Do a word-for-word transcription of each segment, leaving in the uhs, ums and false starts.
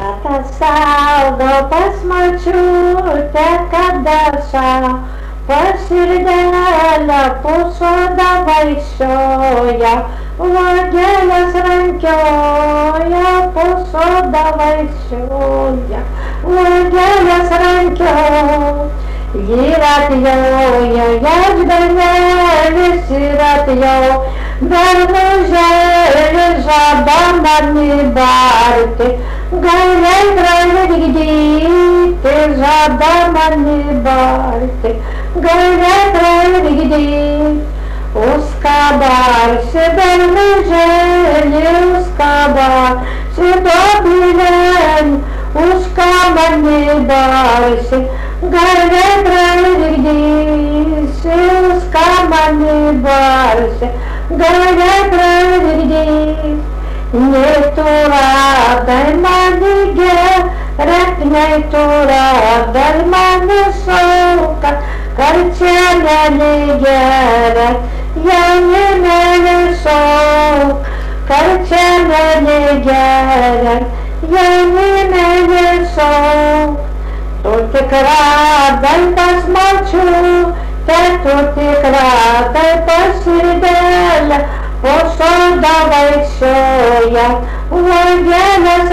Atasaugo pas močiutę, kada šau, paširdelę pusodą vaikščioja, uogelės rankioja, pusodą vaikščioja, uogelės rankioja. Ir atjoja, jaždanelis ir atjoja, bernužėlis žada mani barti, galiai pravirgdyti, žada mani barti, galiai pravirgdyti. Uskabarsi bernužėlį, uskabarsi dobilėn, uska mani barsi, galiai pravirgdysi, uska mani barsi, galiai pravirgdysi. Nei tu radai mani gerat, nei tu radai mani šauką, karčelėlį gerat, jaunimėlį šauk, karčelėlį gerat, jaunimėlį šauk. Tu tik radai pas močiutę, tu tik radai pas širdelę, po sodą vaikščioja, uogelės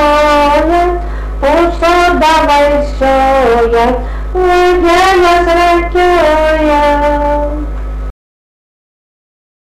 rankioja, po sodą vaikščioja, uogelės rankioja.